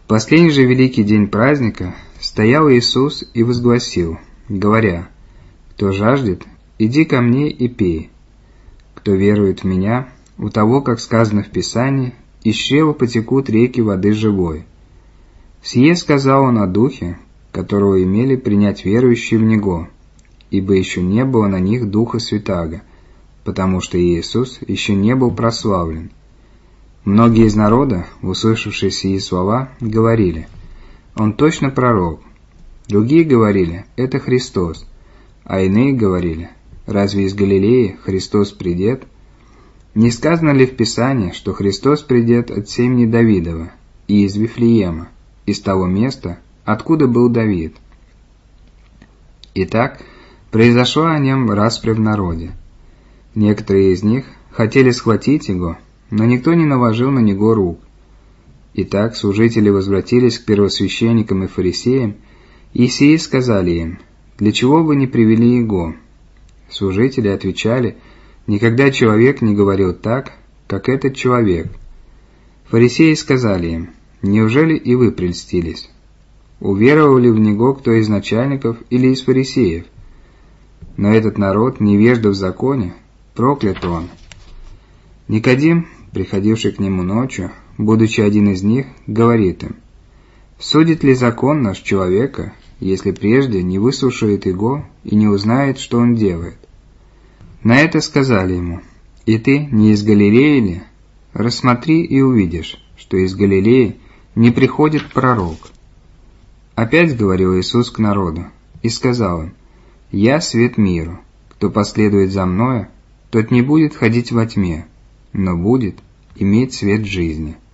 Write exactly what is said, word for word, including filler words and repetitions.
последний же великий день праздника стоял Иисус и возгласил, говоря: «Кто жаждет, иди ко мне и пей. Кто верует в Меня, у того, как сказано в Писании, из чрева потекут реки воды живой». Сие сказал Он о Духе, которого имели принять верующие в Него, ибо еще не было на них Духа Святаго, потому что Иисус еще не был прославлен. Многие из народа, услышавшие сии слова, говорили: «Он точно пророк». Другие говорили: «Это Христос». А иные говорили: «Разве из Галилеи Христос придет? Не сказано ли в Писании, что Христос придет от семени Давидова и из Вифлеема, из того места, откуда был Давид?» Итак, произошла о нем распря в народе. Некоторые из них хотели схватить его, но никто не наложил на него рук. Итак, служители возвратились к первосвященникам и фарисеям, и сии сказали им: «Для чего вы не привели его?» Служители отвечали: «Никогда человек не говорил так, как этот человек». Фарисеи сказали им: «Неужели и вы прельстились? Уверовал ли в него кто из начальников или из фарисеев? Но этот народ, невежда в законе, проклят он». Никодим, приходивший к нему ночью, будучи один из них, говорит им: «Судит ли закон наш человека, если прежде не выслушает его и не узнает, что он делает?» На это сказали ему: «И ты не из Галилеи ли? Рассмотри и увидишь, что из Галилеи не приходит пророк». Опять говорил Иисус к народу и сказал им: «Я свет миру. Кто последует за Мною, тот не будет ходить во тьме, но будет иметь свет жизни».